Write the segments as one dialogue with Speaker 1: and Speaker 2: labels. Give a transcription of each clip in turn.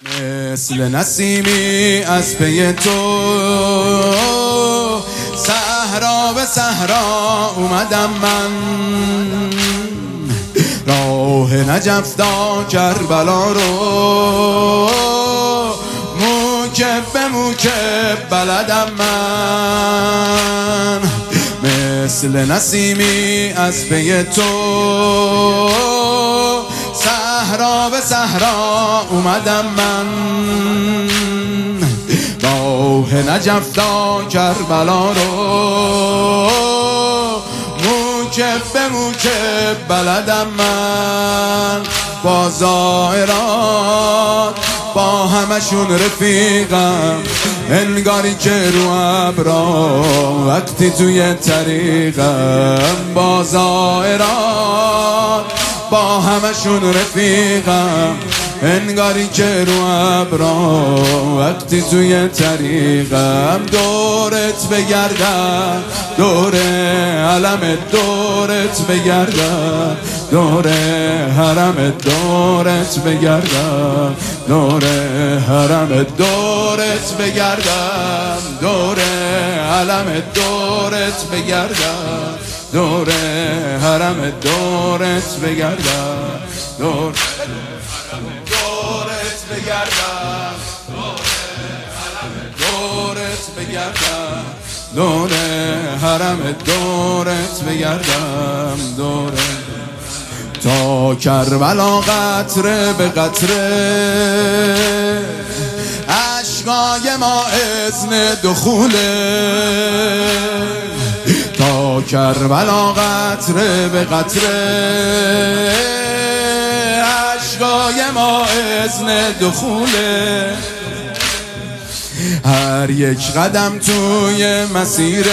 Speaker 1: مثل نسیمی از پی تو صحرا به صحرا اومدم من، راه نجف تا کربلا رو موکب به موکب بلدم من. مثل نسیمی از پی تو صحرا به صحرا اومدم من، راه نجف تا کربلا رو موکب به موکب بلدم من. با زائرات با همشون رفیقم، انگاری که رو ابرا وقتی توی طریقم. با زائرات با همشون رفیقم، انگاری که رو ابرا وقتی توی طریقم. دورت بگردم دور علم، دورت بگردم دور حرم، دورت بگردم دور حرم، دورت بگردم دور علم، دورت بگردم دور حرم، دورت بگردم دور دورت بگردم دورت بگردم دور حرم، دورت بگردم دور تا کربلا قطره به قطره اشکای ما اذن دخوله. تا کربلا قطره به قطره اشکای ما اذن دخوله. هر یک قدم توی مسیرش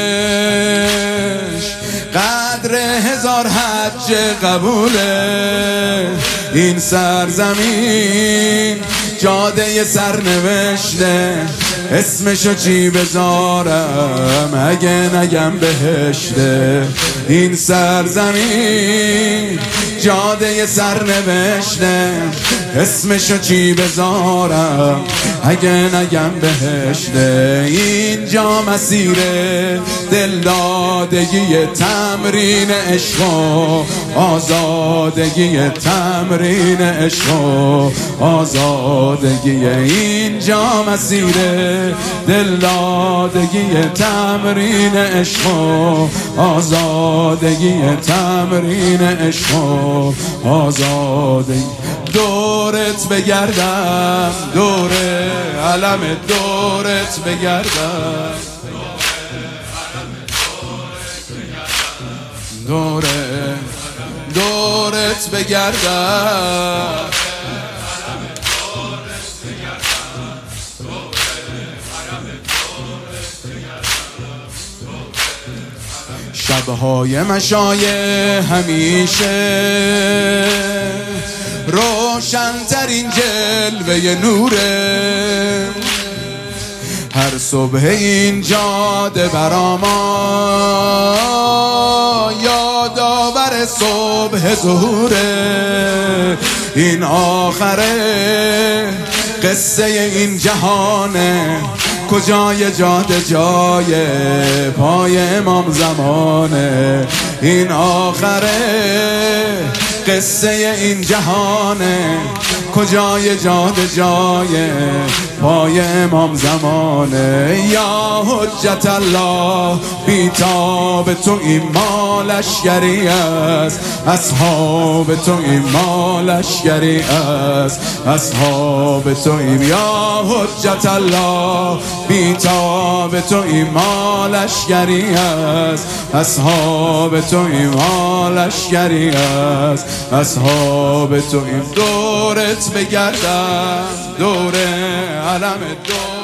Speaker 1: قدر هزار حج قبوله. این سرزمین جاده سرنوشته، اسمشو چی بذارم اگه نگم بهشته. این سرزمین جاده سرنوشته، اسمشو چی بذارم اگه نگم بهشته. اینجا مسیر دلدادگی، تمرین عشق و آزادگی، تمرین عشق و آزادگی. اینجا مسیر دلدادگی، تمرین عشق و آزادگی، تمرین عشق و آزادگی. دورت بگردم دور علم، دورت بگردم دور دورت بگردم شبهای مشایه همیشه روشن‌ترین جلوه نوره. هر صبح این جاده برا ما یادآور صبح ظهوره. این آخره قصه این جهانه، کجای جاده جای پای امام زمانه. این آخره قصه این جهانه، کجای جاده جای پای امام زمانه. یا حجت الله بیتاب تو این ما لشکری است، اصحاب تو این ما لشکری است، اصحاب تو این. یا حجت الله بیتاب تو این ما لشکری است، اصحاب تو این ما لشکری است، اصحاب تو این. دورت بگردم دور علم، دور